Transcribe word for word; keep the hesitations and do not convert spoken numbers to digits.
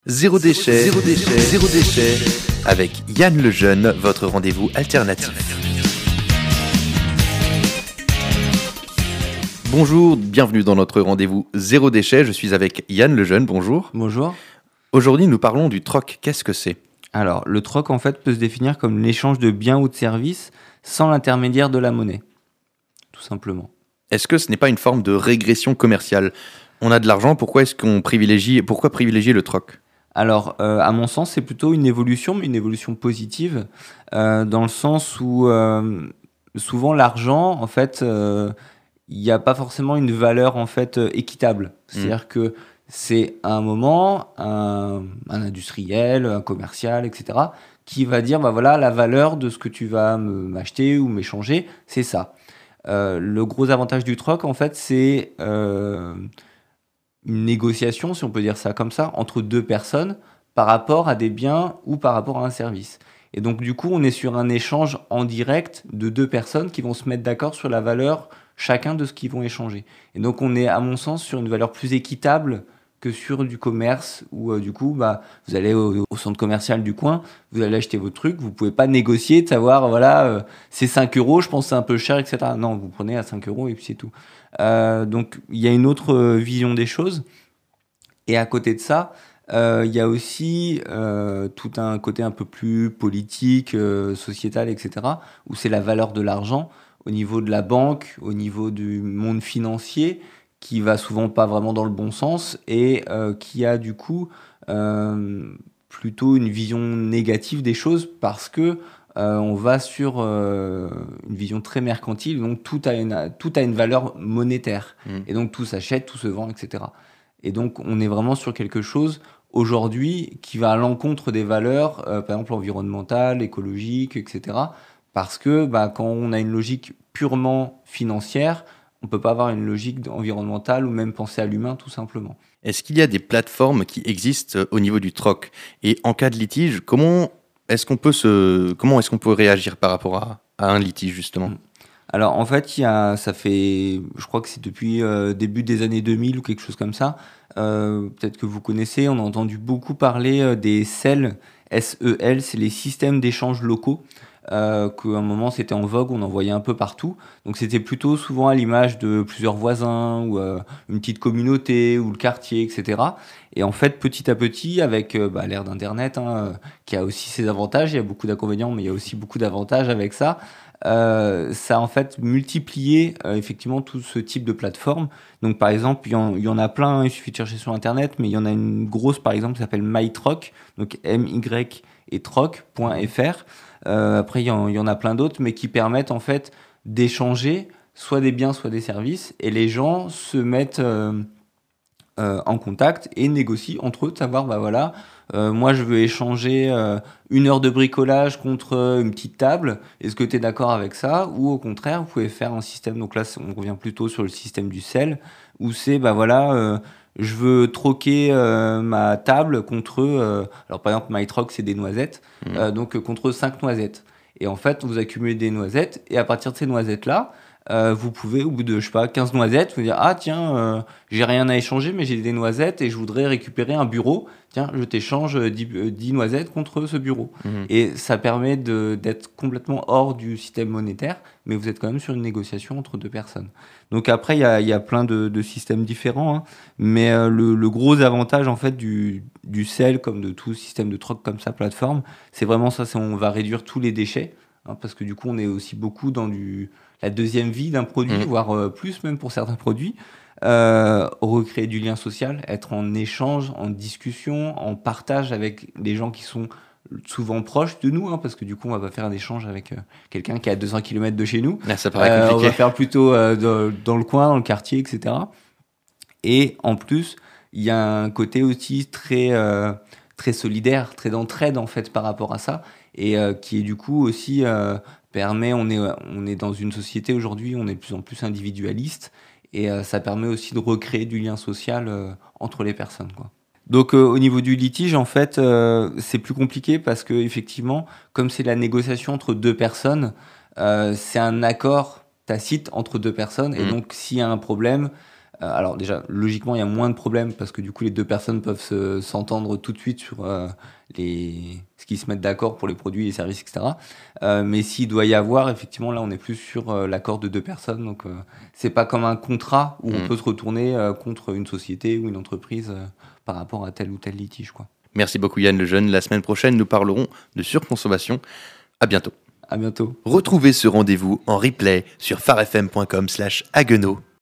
Zéro déchet, zéro déchet, zéro déchet, avec Yann Lejeune, votre rendez-vous alternatif. Bonjour, bienvenue dans notre rendez-vous Zéro déchet, je suis avec Yann Lejeune, bonjour. Bonjour. Aujourd'hui, nous parlons du troc, qu'est-ce que c'est ? Alors, le troc, en fait, peut se définir comme l'échange de biens ou de services sans l'intermédiaire de la monnaie, tout simplement. Est-ce que ce n'est pas une forme de régression commerciale ? On a de l'argent, pourquoi est-ce qu'on privilégie, pourquoi privilégier le troc ? Alors, euh, à mon sens, c'est plutôt une évolution, mais une évolution positive, euh, dans le sens où euh, souvent l'argent, en fait, euh, il n'y a pas forcément une valeur en fait euh, équitable. C'est-à-dire mmh. que c'est à un moment un, un industriel, un commercial, et cetera, qui va dire, bah voilà, la valeur de ce que tu vas me, m'acheter ou m'échanger, c'est ça. Euh, le gros avantage du troc, en fait, c'est euh, une négociation, si on peut dire ça comme ça, entre deux personnes par rapport à des biens ou par rapport à un service. Et donc, du coup, on est sur un échange en direct de deux personnes qui vont se mettre d'accord sur la valeur chacun de ce qu'ils vont échanger. Et donc, on est, à mon sens, sur une valeur plus équitable que sur du commerce où, euh, du coup, bah, vous allez au, au centre commercial du coin, vous allez acheter votre truc, vous pouvez pas négocier, de savoir, voilà, euh, c'est cinq euros, je pense que c'est un peu cher, et cetera. Non, vous prenez à cinq euros et puis c'est tout. Euh, donc, il y a une autre euh, vision des choses. Et à côté de ça, il euh, y a aussi euh, tout un côté un peu plus politique, euh, sociétal, et cetera, où c'est la valeur de l'argent au niveau de la banque, au niveau du monde financier, qui va souvent pas vraiment dans le bon sens et euh, qui a du coup euh, plutôt une vision négative des choses parce que euh, on va sur euh, une vision très mercantile, donc tout a une, tout a une valeur monétaire. Mmh. Et donc tout s'achète, tout se vend, et cetera. Et donc on est vraiment sur quelque chose aujourd'hui qui va à l'encontre des valeurs, euh, par exemple environnementales, écologiques, et cetera. Parce que bah, quand on a une logique purement financière, on ne peut pas avoir une logique environnementale ou même penser à l'humain tout simplement. Est-ce qu'il y a des plateformes qui existent au niveau du troc ? Et en cas de litige, comment est-ce qu'on peut, se... comment est-ce qu'on peut réagir par rapport à, à un litige justement ? Alors en fait, il y a, ça fait, je crois que c'est depuis euh, début des années deux mille ou quelque chose comme ça, euh, peut-être que vous connaissez, on a entendu beaucoup parler euh, des S E L, S E L, c'est les systèmes d'échange locaux. Euh, qu'à un moment c'était en vogue, on en voyait un peu partout. Donc c'était plutôt souvent à l'image de plusieurs voisins ou euh, une petite communauté ou le quartier, et cetera. Et en fait, petit à petit, avec euh, bah, l'ère d'Internet, hein, euh, qui a aussi ses avantages, il y a beaucoup d'inconvénients, mais il y a aussi beaucoup d'avantages avec ça. Euh, ça a en fait multiplié euh, effectivement tout ce type de plateforme. Donc par exemple, il y, en, il y en a plein, hein, il suffit de chercher sur Internet, mais il y en a une grosse par exemple qui s'appelle MyTroc, donc M Y et troc point F R. Euh, après, il y, en, il y en a plein d'autres, mais qui permettent en fait d'échanger soit des biens, soit des services, et les gens se mettent euh, euh, en contact et négocient entre eux de savoir, bah voilà, euh, moi je veux échanger euh, une heure de bricolage contre une petite table, est-ce que tu es d'accord avec ça ? Ou au contraire, vous pouvez faire un système, donc là on revient plutôt sur le système du S E L, où c'est, bah voilà, euh, je veux troquer euh, ma table contre, euh, alors par exemple MyTroc c'est des noisettes, mmh. euh, donc euh, contre cinq noisettes. Et en fait, vous accumulez des noisettes, et à partir de ces noisettes-là, euh, vous pouvez, au bout de, je sais pas, quinze noisettes, vous dire, ah tiens, euh, j'ai rien à échanger, mais j'ai des noisettes, et je voudrais récupérer un bureau, tiens, je t'échange dix noisettes contre ce bureau. Mmh. Et ça permet de, d'être complètement hors du système monétaire, mais vous êtes quand même sur une négociation entre deux personnes. Donc après, il y a, y a plein de, de systèmes différents, hein, mais euh, le, le gros avantage en fait du, du S E L, comme de tout système de troc comme ça, plateforme, c'est vraiment ça, c'est on va réduire tous les déchets, hein, parce que du coup, on est aussi beaucoup dans du, la deuxième vie d'un produit, mmh. voire euh, plus même pour certains produits. Euh, recréer du lien social, être en échange, en discussion, en partage avec les gens qui sont souvent proches de nous, hein, parce que du coup on va pas faire un échange avec euh, quelqu'un qui est à deux cents kilomètres de chez nous. Là, ça paraît compliqué. Euh, on va faire plutôt euh, de, dans le coin, dans le quartier, et cetera. Et en plus, il y a un côté aussi très euh, très solidaire, très d'entraide en fait par rapport à ça, et euh, qui est du coup aussi euh, permet, on est on est dans une société aujourd'hui, on est de plus en plus individualiste. Et euh, ça permet aussi de recréer du lien social euh, entre les personnes, quoi. Donc euh, au niveau du litige, en fait, euh, c'est plus compliqué parce que effectivement, comme c'est la négociation entre deux personnes, euh, c'est un accord tacite entre deux personnes. Mmh. Et donc s'il y a un problème, Euh, alors déjà, logiquement, il y a moins de problèmes parce que du coup, les deux personnes peuvent se- s'entendre tout de suite sur euh, les... ce qu'ils se mettent d'accord pour les produits, les services, et cetera. Euh, mais s'il doit y avoir, effectivement, là, on est plus sur euh, l'accord de deux personnes. Donc, euh, c'est pas comme un contrat où on Mm. peut se retourner euh, contre une société ou une entreprise euh, par rapport à tel ou tel litige, quoi. Merci beaucoup Yann Lejeune. La semaine prochaine, nous parlerons de surconsommation. À bientôt. À bientôt. Retrouvez ce rendez-vous en replay sur farfm point com slash haguenau.